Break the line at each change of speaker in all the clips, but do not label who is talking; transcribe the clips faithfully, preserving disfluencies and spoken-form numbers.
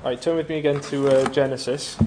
Right, turn with me again to uh, Genesis.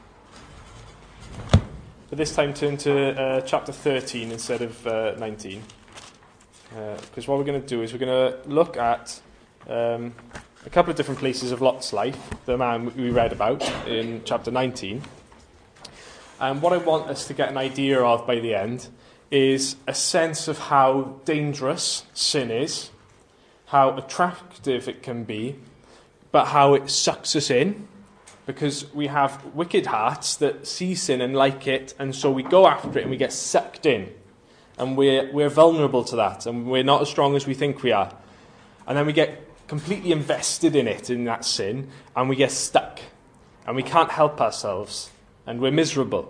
But this time turn to uh, chapter thirteen instead of uh, nineteen. Because uh, what we're going to do is we're going to look at um, a couple of different places of Lot's life, the man we read about in chapter nineteen. And what I want us to get an idea of by the end is a sense of how dangerous sin is, how attractive it can be, but how it sucks us in, because we have wicked hearts that see sin and like it, and so we go after it and we get sucked in. And we're, we're vulnerable to that, and we're not as strong as we think we are. And then we get completely invested in it, in that sin, and we get stuck. And we can't help ourselves, and we're miserable.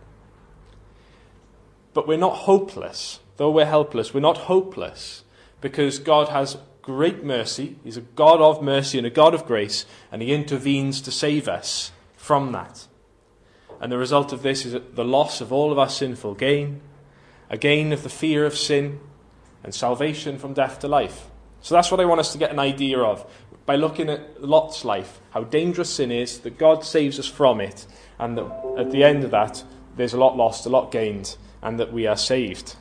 But we're not hopeless. Though we're helpless, we're not hopeless, because God has great mercy. He's a God of mercy and a God of grace, and he intervenes to save us from that. And the result of this is the loss of all of our sinful gain, a gain of the fear of sin, and salvation from death to life. So that's what I want us to get an idea of, by looking at Lot's life, how dangerous sin is, that God saves us from it, and that at the end of that, there's a lot lost, a lot gained, and that we are saved.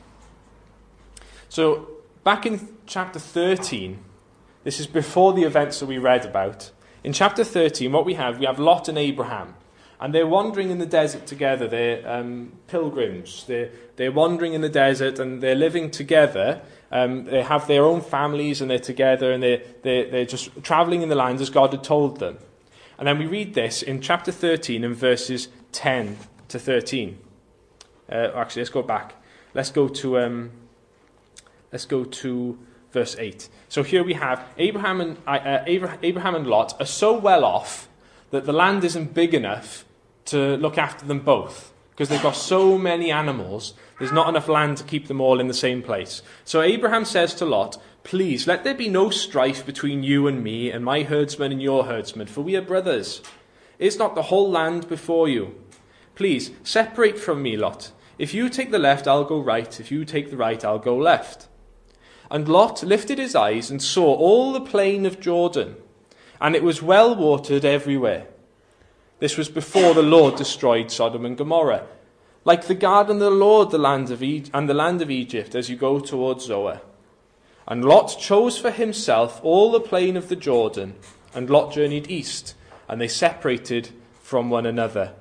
So, back in chapter thirteen, this is before the events that we read about. In chapter thirteen, what we have, we have Lot and Abraham. And they're wandering in the desert together. They're um, pilgrims. They're, they're wandering in the desert and they're living together. Um, they have their own families and they're together and they're, they're, they're just travelling in the land as God had told them. And then we read this in chapter thirteen and verses ten to thirteen. Uh, actually, let's go back. Let's go to... Um, Let's go to verse eight. So here we have Abraham and uh, Abraham and Lot are so well off that the land isn't big enough to look after them both, because they've got so many animals. There's not enough land to keep them all in the same place. So Abraham says to Lot, "Please, let there be no strife between you and me, and my herdsmen and your herdsmen, for we are brothers. Is not the whole land before you? Please, separate from me, Lot. If you take the left, I'll go right. If you take the right, I'll go left." And Lot lifted his eyes and saw all the plain of Jordan, and it was well watered everywhere. This was before the Lord destroyed Sodom and Gomorrah, like the garden of the Lord, the land of e- and the land of Egypt, as you go towards Zoar. And Lot chose for himself all the plain of the Jordan, and Lot journeyed east, and they separated from one another.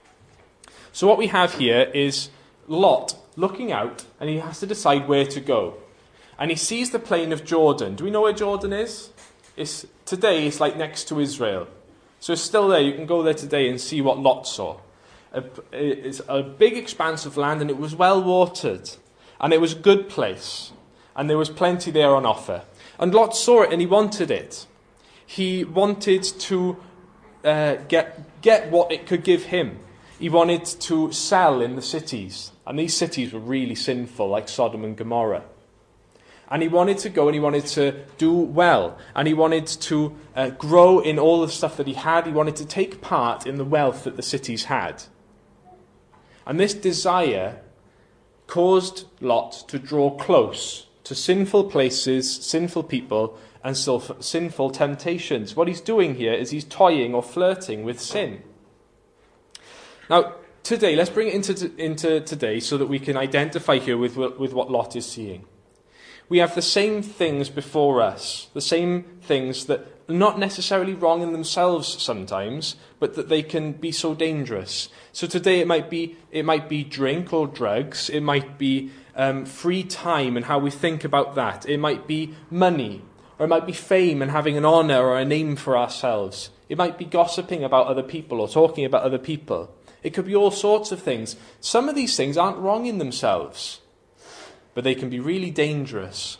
So what we have here is Lot looking out, and he has to decide where to go. And he sees the plain of Jordan. Do we know where Jordan is? It's, today it's like next to Israel. So it's still there. You can go there today and see what Lot saw. A, it's a big expanse of land, and it was well watered. And it was a good place. And there was plenty there on offer. And Lot saw it and he wanted it. He wanted to uh, get, get what it could give him. He wanted to sell in the cities. And these cities were really sinful, like Sodom and Gomorrah. And he wanted to go and he wanted to do well. And he wanted to uh, grow in all the stuff that he had. He wanted to take part in the wealth that the cities had. And this desire caused Lot to draw close to sinful places, sinful people, and sinful temptations. What he's doing here is he's toying or flirting with sin. Now, today, let's bring it into, into today so that we can identify here with, with what Lot is seeing. We have the same things before us, the same things that are not necessarily wrong in themselves sometimes, but that they can be so dangerous. So today it might be it might be drink or drugs, it might be um, free time and how we think about that, it might be money, or it might be fame and having an honour or a name for ourselves. It might be gossiping about other people or talking about other people. It could be all sorts of things. Some of these things aren't wrong in themselves, but they can be really dangerous.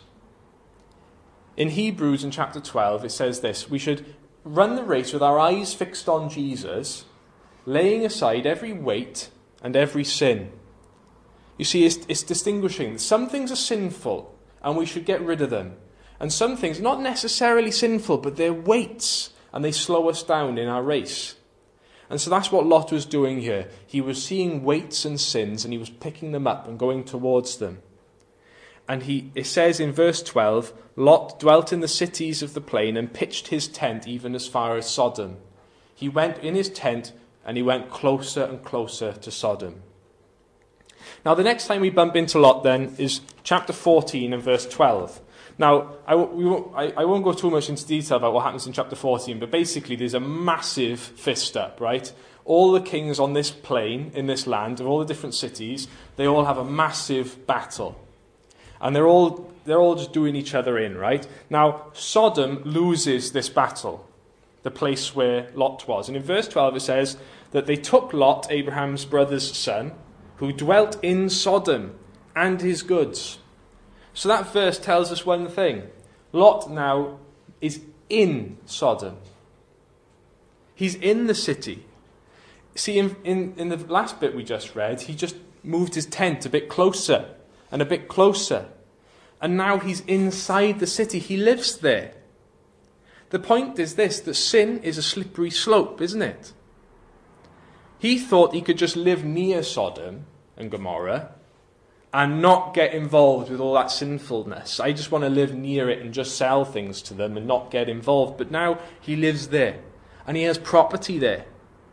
In Hebrews in chapter twelve, it says this: we should run the race with our eyes fixed on Jesus, laying aside every weight and every sin. You see, it's, it's distinguishing. Some things are sinful, and we should get rid of them. And some things are not necessarily sinful, but they're weights, and they slow us down in our race. And so that's what Lot was doing here. He was seeing weights and sins, and he was picking them up and going towards them. And he, it says in verse twelve, Lot dwelt in the cities of the plain and pitched his tent even as far as Sodom. He went in his tent and he went closer and closer to Sodom. Now, the next time we bump into Lot then is chapter fourteen and verse twelve. Now, I, we won't, I, I won't go too much into detail about what happens in chapter fourteen, but basically there's a massive fist up, right? All the kings on this plain, in this land, of all the different cities, they all have a massive battle. And they're all, they're all just doing each other in, right? Now, Sodom loses this battle, the place where Lot was. And in verse twelve it says that they took Lot, Abraham's brother's son, who dwelt in Sodom, and his goods. So that verse tells us one thing. Lot now is in Sodom. He's in the city. See, in, in, in the last bit we just read, he just moved his tent a bit closer and a bit closer. And now he's inside the city. He lives there. The point is this, that sin is a slippery slope, isn't it? He thought he could just live near Sodom and Gomorrah and not get involved with all that sinfulness. I just want to live near it and just sell things to them and not get involved. But now he lives there and he has property there.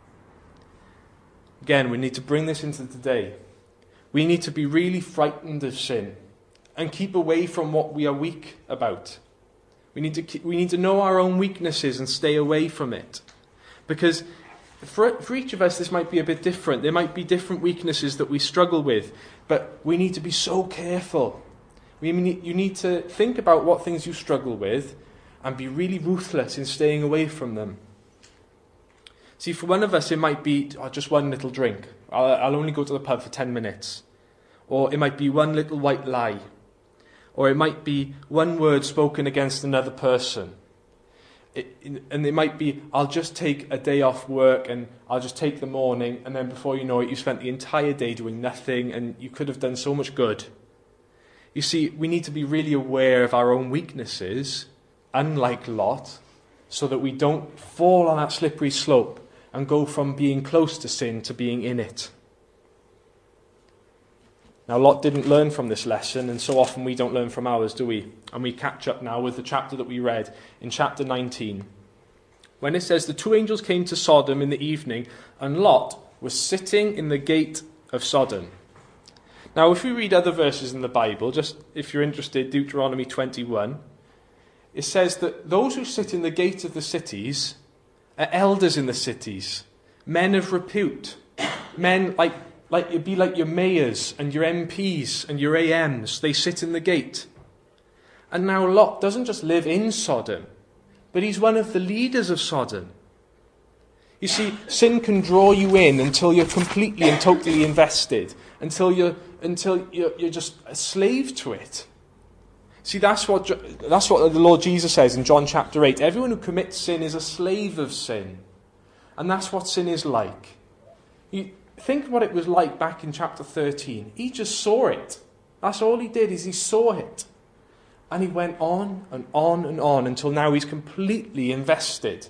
Again, we need to bring this into today. We need to be really frightened of sin and keep away from what we are weak about. We need to keep, we need to know our own weaknesses and stay away from it. Because for, for each of us, this might be a bit different. There might be different weaknesses that we struggle with. But we need to be so careful. We need, you need to think about what things you struggle with and be really ruthless in staying away from them. See, for one of us, it might be oh, just one little drink. I'll, I'll only go to the pub for ten minutes. Or it might be one little white lie. Or it might be one word spoken against another person. It, and it might be, I'll just take a day off work and I'll just take the morning, and then before you know it, you spent the entire day doing nothing and you could have done so much good. You see, we need to be really aware of our own weaknesses, unlike Lot, so that we don't fall on that slippery slope and go from being close to sin to being in it. Now, Lot didn't learn from this lesson, and so often we don't learn from ours, do we? And we catch up now with the chapter that we read in chapter nineteen. When it says, the two angels came to Sodom in the evening, and Lot was sitting in the gate of Sodom. Now, if we read other verses in the Bible, just if you're interested, Deuteronomy twenty-one, it says that those who sit in the gate of the cities are elders in the cities, men of repute, men like Like it'd be like your mayors and your M Ps and your A Ms. They sit in the gate. And now Lot doesn't just live in Sodom, but he's one of the leaders of Sodom. You see, sin can draw you in until you're completely and totally invested, until you're until you're, you're just a slave to it. See, that's what that's what the Lord Jesus says in John chapter eight. Everyone who commits sin is a slave of sin, and that's what sin is like. You, Think what it was like back in chapter thirteen. He just saw it. That's all he did, is he saw it. And he went on and on and on until now he's completely invested.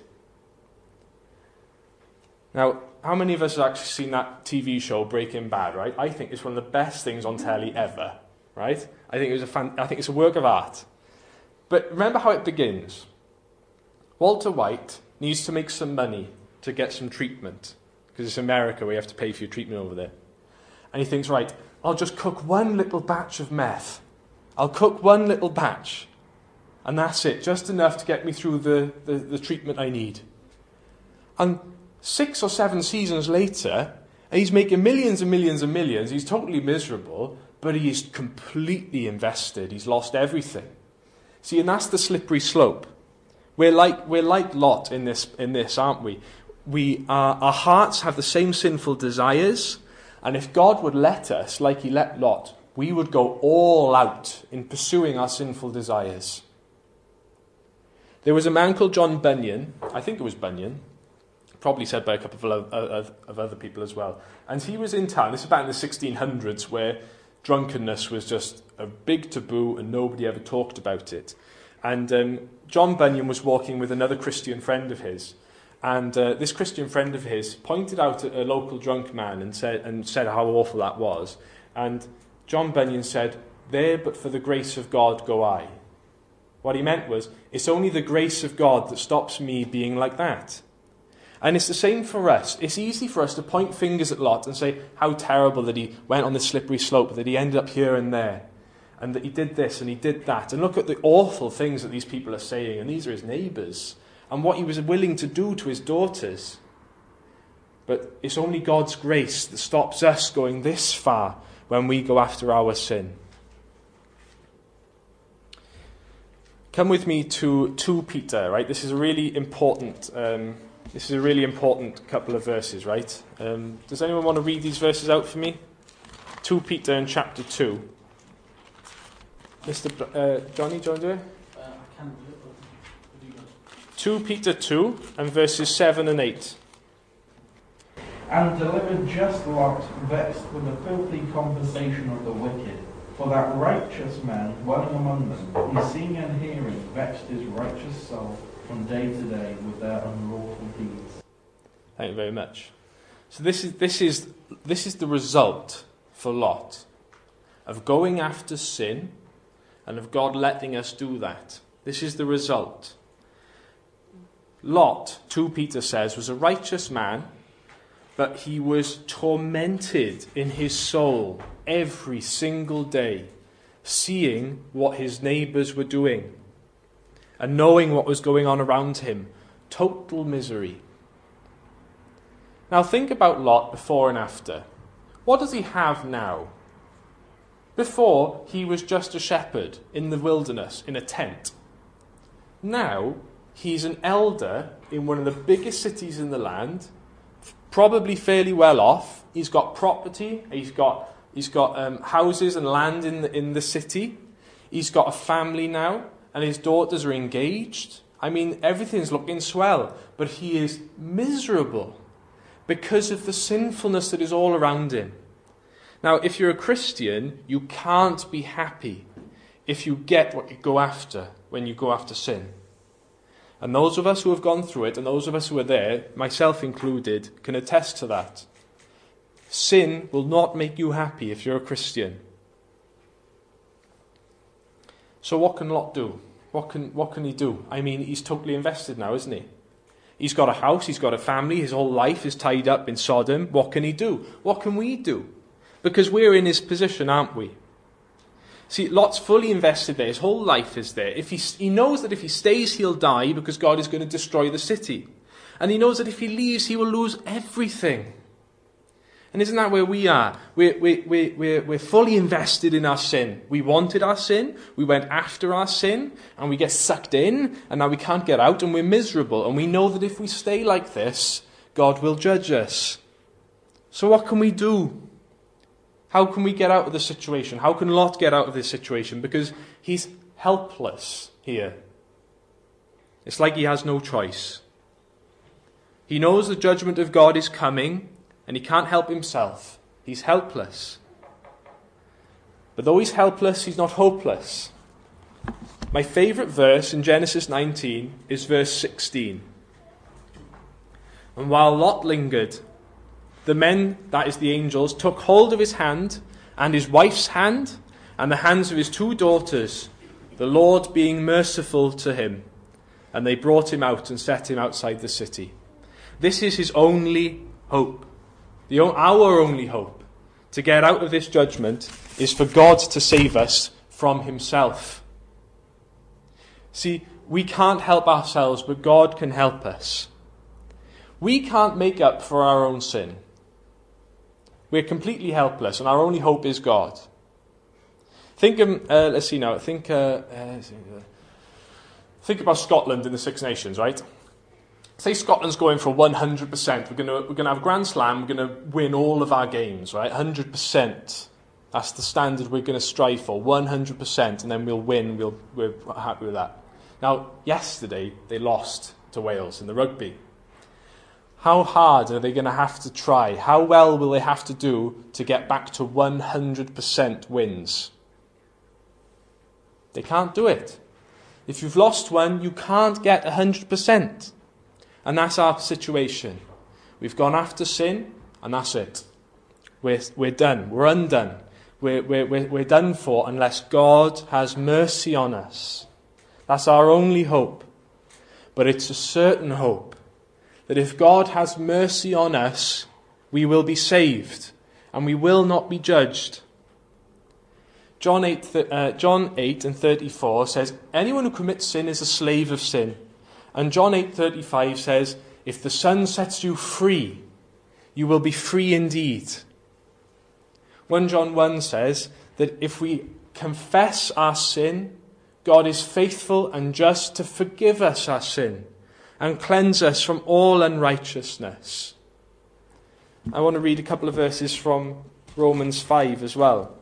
Now, how many of us have actually seen that T V show Breaking Bad, right? I think it's one of the best things on telly ever, right? I think it was a fan, I think it's a work of art. But remember how it begins. Walter White needs to make some money to get some treatment. Because it's America where you have to pay for your treatment over there. And he thinks, right, I'll just cook one little batch of meth. I'll cook one little batch. And that's it, just enough to get me through the, the, the treatment I need. And six or seven seasons later, and he's making millions and millions and millions. He's totally miserable, but he is completely invested. He's lost everything. See, and that's the slippery slope. We're like, we're like Lot in this, in this, aren't we? We are, our hearts have the same sinful desires, and if God would let us, like he let Lot, we would go all out in pursuing our sinful desires. There was a man called John Bunyan, I think it was Bunyan, probably said by a couple of, of, of other people as well, and he was in town, this is about in the sixteen hundreds, where drunkenness was just a big taboo and nobody ever talked about it. And um, John Bunyan was walking with another Christian friend of his. And uh, this Christian friend of his pointed out a, a local drunk man and said, and said how awful that was. And John Bunyan said, there but for the grace of God go I. What he meant was, it's only the grace of God that stops me being like that. And it's the same for us. It's easy for us to point fingers at Lot and say how terrible that he went on this slippery slope, that he ended up here and there, and that he did this and he did that. And look at the awful things that these people are saying, and these are his neighbours, and what he was willing to do to his daughters. But it's only God's grace that stops us going this far when we go after our sin. Come with me to Second Peter, right? This is a really important um, this is a really important couple of verses, right? Um, does anyone want to read these verses out for me? Second Peter in chapter two. Mister B- uh, Johnny, do you want to do it?
Uh, I can do it, but you go.
Second Peter two and verses seven and eight.
And delivered just Lot, vexed with the filthy conversation of the wicked. For that righteous man dwelling among them, he seeing and hearing, vexed his righteous soul from day to day with their unlawful deeds.
Thank you very much. So this is this is this is the result for Lot of going after sin and of God letting us do that. This is the result. Lot, Second Peter says, was a righteous man, but he was tormented in his soul every single day, seeing what his neighbours were doing and knowing what was going on around him. Total misery. Now think about Lot before and after. What does he have now? Before, he was just a shepherd in the wilderness, in a tent. Now, he's an elder in one of the biggest cities in the land, probably fairly well off. He's got property, he's got he's got um, houses and land in the, in the city. He's got a family now, and his daughters are engaged. I mean, everything's looking swell, but he is miserable because of the sinfulness that is all around him. Now, if you're a Christian, you can't be happy if you get what you go after when you go after sin. And those of us who have gone through it, and those of us who are there, myself included, can attest to that. Sin will not make you happy if you're a Christian. So what can Lot do? What can what can he do? I mean, he's totally invested now, isn't he? He's got a house, he's got a family, his whole life is tied up in Sodom. What can he do? What can we do? Because we're in his position, aren't we? See, Lot's fully invested there. His whole life is there. If he, he knows that if he stays, he'll die because God is going to destroy the city. And he knows that if he leaves, he will lose everything. And isn't that where we are? We're, we're, we're, we're, we're fully invested in our sin. We wanted our sin, we went after our sin, and we get sucked in, and now we can't get out, and we're miserable. And we know that if we stay like this, God will judge us. So what can we do? How can we get out of this situation? How can Lot get out of this situation? Because he's helpless here. It's like he has no choice. He knows the judgment of God is coming, and he can't help himself. He's helpless. But though he's helpless, he's not hopeless. My favourite verse in Genesis nineteen is verse sixteen. And while Lot lingered, the men, that is the angels, took hold of his hand and his wife's hand and the hands of his two daughters, the Lord being merciful to him. And they brought him out and set him outside the city. This is his only hope. The, our only hope to get out of this judgment is for God to save us from himself. See, we can't help ourselves, but God can help us. We can't make up for our own sin. We're completely helpless, and our only hope is God. Think of, uh, let's see now, think, uh, uh, think about Scotland in the Six Nations, right? Say Scotland's going for one hundred percent. We're going to we're going to have a Grand Slam. We're going to win all of our games, right? one hundred percent. That's the standard we're going to strive for, one hundred percent, and then we'll win. We'll, we're happy with that. Now, yesterday, they lost to Wales in the rugby. How hard are they going to have to try? How well will they have to do to get back to one hundred percent wins? They can't do it. If you've lost one, you can't get one hundred percent. And that's our situation. We've gone after sin, and that's it. We're, we're done. We're undone. We're, we're, we're, we're done for unless God has mercy on us. That's our only hope. But it's a certain hope that if God has mercy on us, we will be saved and we will not be judged. John eight, uh, John eight and thirty-four says, anyone who commits sin is a slave of sin. And John eight thirty-five says, if the Son sets you free, you will be free indeed. First John one says that if we confess our sin, God is faithful and just to forgive us our sin and cleanse us from all unrighteousness. I want to read a couple of verses from Romans five as well.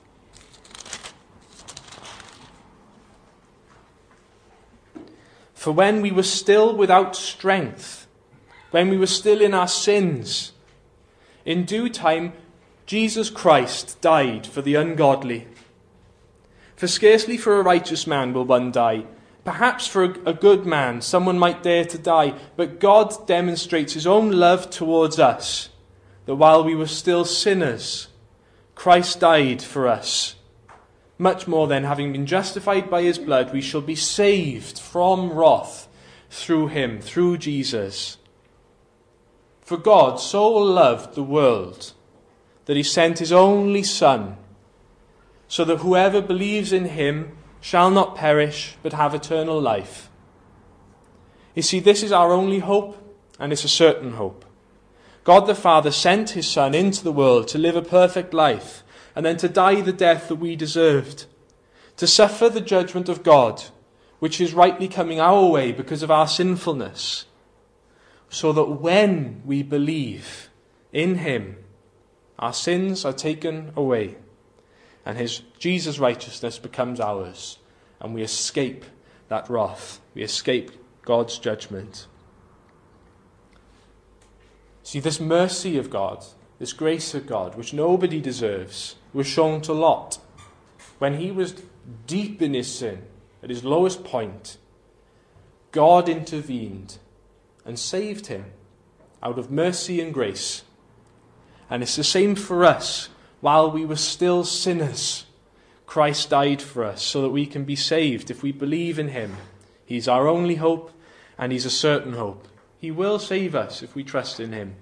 For when we were still without strength, when we were still in our sins, in due time Jesus Christ died for the ungodly. For scarcely for a righteous man will one die. Perhaps for a good man someone might dare to die. But God demonstrates his own love towards us, that while we were still sinners, Christ died for us. Much more then, having been justified by his blood, we shall be saved from wrath through him, through Jesus. For God so loved the world that he sent his only Son, so that whoever believes in him shall not perish, but have eternal life. You see, this is our only hope, and it's a certain hope. God the Father sent his Son into the world to live a perfect life, and then to die the death that we deserved, to suffer the judgment of God, which is rightly coming our way because of our sinfulness, so that when we believe in him, our sins are taken away, and his Jesus' righteousness becomes ours, and we escape that wrath. We escape God's judgment. See, this mercy of God, this grace of God, which nobody deserves, was shown to Lot when he was deep in his sin, at his lowest point. God intervened and saved him out of mercy and grace. And it's the same for us. While we were still sinners, Christ died for us so that we can be saved if we believe in him. He's our only hope, and he's a certain hope. He will save us if we trust in him.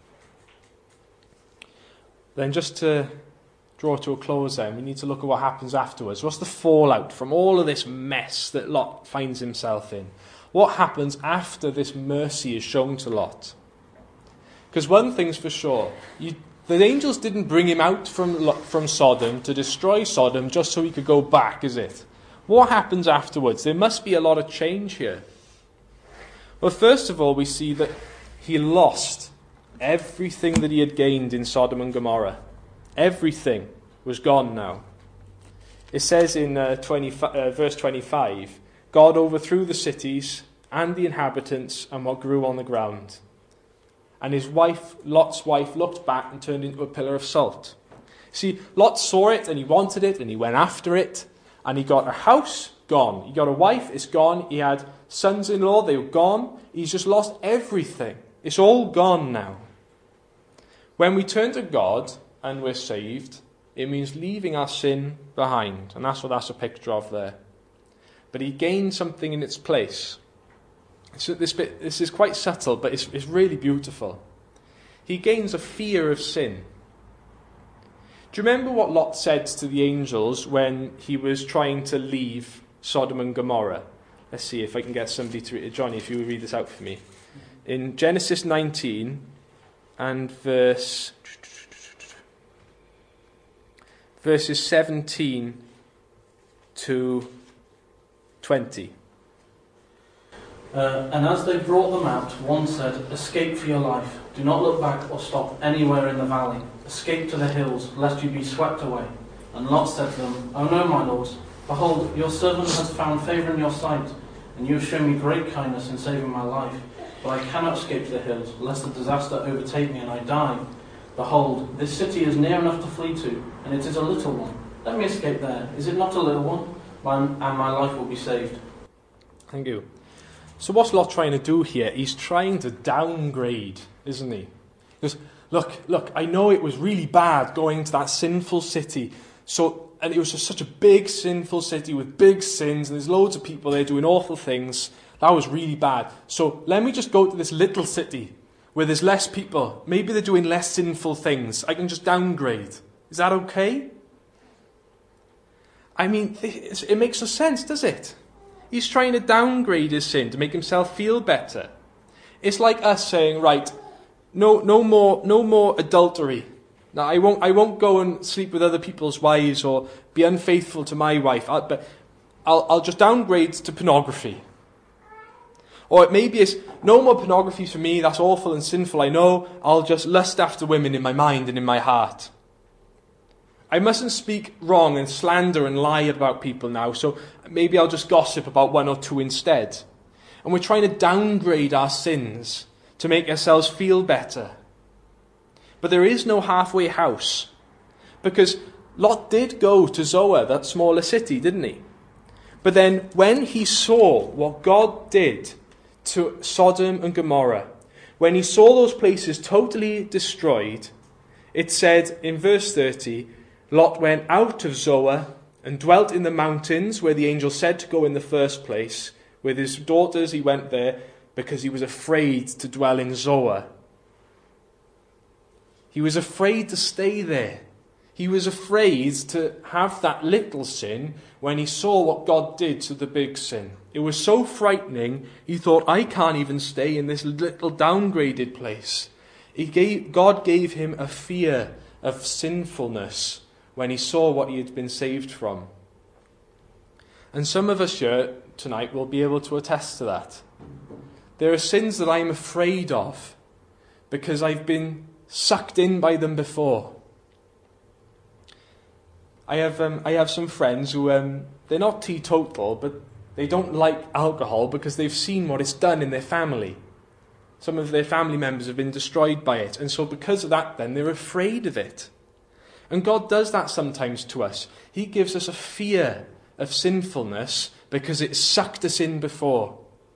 Then just to draw to a close then, we need to look at what happens afterwards. What's the fallout from all of this mess that Lot finds himself in? What happens after this mercy is shown to Lot? Because one thing's for sure, you, the angels didn't bring him out from, from Sodom to destroy Sodom just so he could go back, is it? What happens afterwards? There must be a lot of change here. Well, first of all, we see that he lost everything that he had gained in Sodom and Gomorrah. Everything was gone now. It says in uh, twenty, uh, verse twenty-five, God overthrew the cities and the inhabitants and what grew on the ground. And his wife, Lot's wife, looked back and turned into a pillar of salt. See, Lot saw it and he wanted it and he went after it. And he got a house, gone. He got a wife, it's gone. He had sons-in-law, they were gone. He's just lost everything. It's all gone now. When we turn to God and we're saved, it means leaving our sin behind. And that's what that's a picture of there. But he gained something in its place. So this bit, this is quite subtle, but it's, it's really beautiful. He gains a fear of sin. Do you remember what Lot said to the angels when he was trying to leave Sodom and Gomorrah? Let's see if I can get somebody to read it. Johnny, if you would read this out for me. In Genesis nineteen and verse verses seventeen to twenty.
Uh, and as they brought them out, one said, "Escape for your life. Do not look back or stop anywhere in the valley. Escape to the hills, lest you be swept away." And Lot said to them, "Oh no, my lords. Behold, your servant has found favour in your sight, and you have shown me great kindness in saving my life. But I cannot escape to the hills, lest the disaster overtake me and I die. Behold, this city is near enough to flee to, and it is a little one. Let me escape there. Is it not a little one? And my life will be saved."
Thank you. So what's Lot trying to do here? He's trying to downgrade, isn't he? Because, look, look, I know it was really bad going to that sinful city. So, and it was just such a big sinful city with big sins, and there's loads of people there doing awful things. That was really bad. So let me just go to this little city where there's less people. Maybe they're doing less sinful things. I can just downgrade. Is that okay? I mean, it makes no sense, does it? He's trying to downgrade his sin to make himself feel better. It's like us saying, right, no, no more, no more adultery. Now, I won't, I won't go and sleep with other people's wives or be unfaithful to my wife. I'll, but I'll, I'll just downgrade to pornography. Or maybe it's no more pornography for me. That's awful and sinful. I know. I'll just lust after women in my mind and in my heart. I mustn't speak wrong and slander and lie about people now, so maybe I'll just gossip about one or two instead. And we're trying to downgrade our sins to make ourselves feel better. But there is no halfway house, because Lot did go to Zoar, that smaller city, didn't he? But then when he saw what God did to Sodom and Gomorrah, when he saw those places totally destroyed, it said in verse thirty, Lot went out of Zoar and dwelt in the mountains where the angel said to go in the first place. With his daughters he went there because he was afraid to dwell in Zoar. He was afraid to stay there. He was afraid to have that little sin when he saw what God did to the big sin. It was so frightening, he thought, I can't even stay in this little downgraded place. He gave, God gave him a fear of sinfulness when he saw what he had been saved from. And some of us here tonight will be able to attest to that. There are sins that I'm afraid of because I've been sucked in by them before. I have um, I have some friends who, um, they're not teetotal, but they don't like alcohol because they've seen what it's done in their family. Some of their family members have been destroyed by it, and so because of that then they're afraid of it. And God does that sometimes to us. He gives us a fear of sinfulness because it sucked us in before.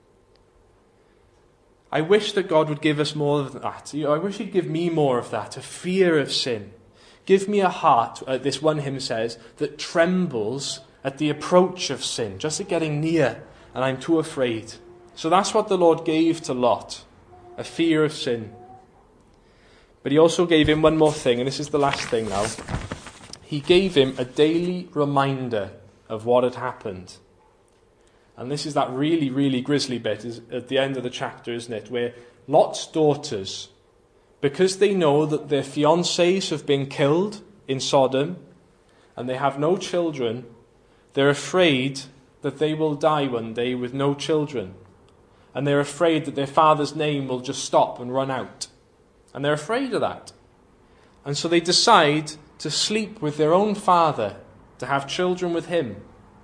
I wish that God would give us more of that. You know, I wish he'd give me more of that, a fear of sin. Give me a heart, uh, this one hymn says, that trembles at the approach of sin, just at getting near, and I'm too afraid. So that's what the Lord gave to Lot, a fear of sin. But he also gave him one more thing, and this is the last thing now. He gave him a daily reminder of what had happened. And this is that really, really grisly bit is at the end of the chapter, isn't it? Where Lot's daughters, because they know that their fiancés have been killed in Sodom, and they have no children, they're afraid that they will die one day with no children. And they're afraid that their father's name will just stop and run out. And they're afraid of that. And so they decide to sleep with their own father, to have children with him.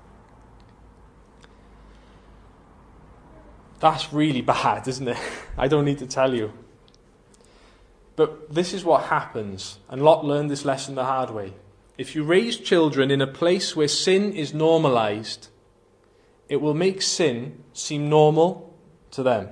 That's really bad, isn't it? I don't need to tell you. But this is what happens. And Lot learned this lesson the hard way. If you raise children in a place where sin is normalized, it will make sin seem normal to them.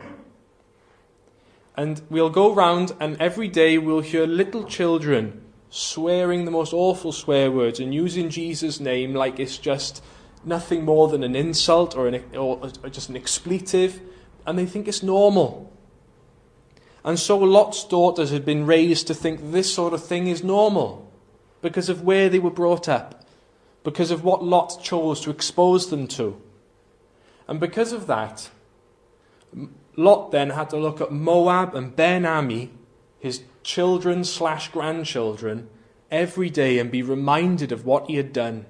And we'll go round and every day we'll hear little children swearing the most awful swear words and using Jesus' name like it's just nothing more than an insult or, an, or just an expletive, and they think it's normal. And so Lot's daughters had been raised to think this sort of thing is normal because of where they were brought up, because of what Lot chose to expose them to. And because of that, Lot then had to look at Moab and Ben-Ami, his children slash grandchildren, every day and be reminded of what he had done.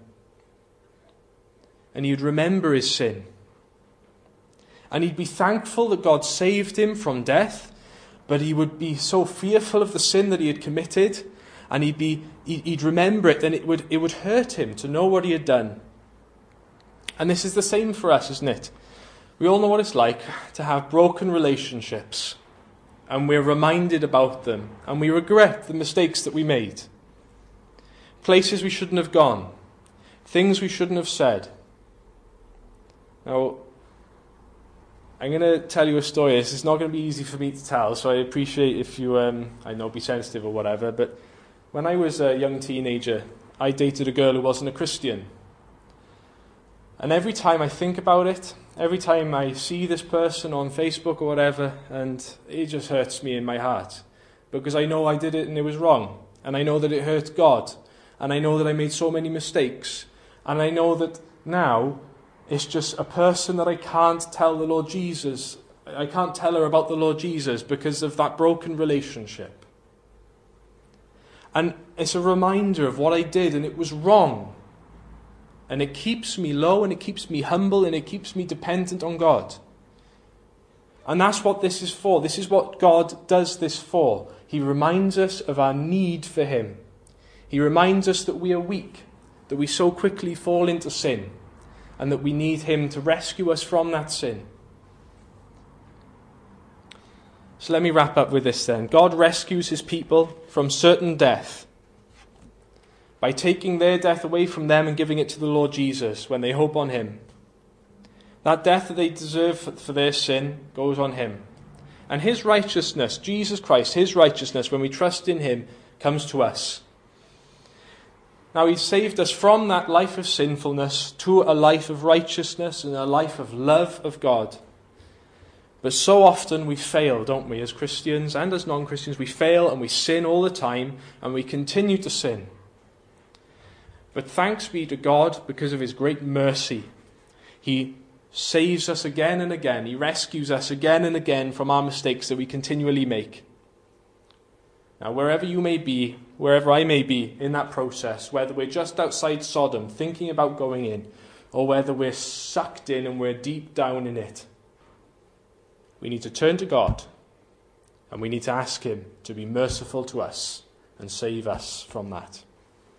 And he'd remember his sin. And he'd be thankful that God saved him from death, but he would be so fearful of the sin that he had committed, and he'd be he'd remember it, and it would it would hurt him to know what he had done. And this is the same for us, isn't it? We all know what it's like to have broken relationships, and we're reminded about them, and we regret the mistakes that we made. Places we shouldn't have gone, things we shouldn't have said. Now, I'm going to tell you a story. This is not going to be easy for me to tell, so I appreciate if you, um, I know, be sensitive or whatever, but when I was a young teenager, I dated a girl who wasn't a Christian. And every time I think about it, every time I see this person on Facebook or whatever, and it just hurts me in my heart. Because I know I did it and it was wrong. And I know that it hurt God. And I know that I made so many mistakes. And I know that now it's just a person that I can't tell the Lord Jesus. I can't tell her about the Lord Jesus because of that broken relationship. And it's a reminder of what I did, and it was wrong. And it keeps me low, and it keeps me humble, and it keeps me dependent on God. And that's what this is for. This is what God does this for. He reminds us of our need for him. He reminds us that we are weak, that we so quickly fall into sin, and that we need him to rescue us from that sin. So let me wrap up with this then. God rescues his people from certain death by taking their death away from them and giving it to the Lord Jesus when they hope on him. That death that they deserve for their sin goes on him. And his righteousness, Jesus Christ, his righteousness, when we trust in him, comes to us. Now he's saved us from that life of sinfulness to a life of righteousness and a life of love of God. But so often we fail, don't we, as Christians and as non-Christians. We fail and we sin all the time, and we continue to sin. But thanks be to God because of his great mercy. He saves us again and again. He rescues us again and again from our mistakes that we continually make. Now, wherever you may be, wherever I may be in that process, whether we're just outside Sodom thinking about going in, or whether we're sucked in and we're deep down in it, we need to turn to God, and we need to ask him to be merciful to us and save us from that.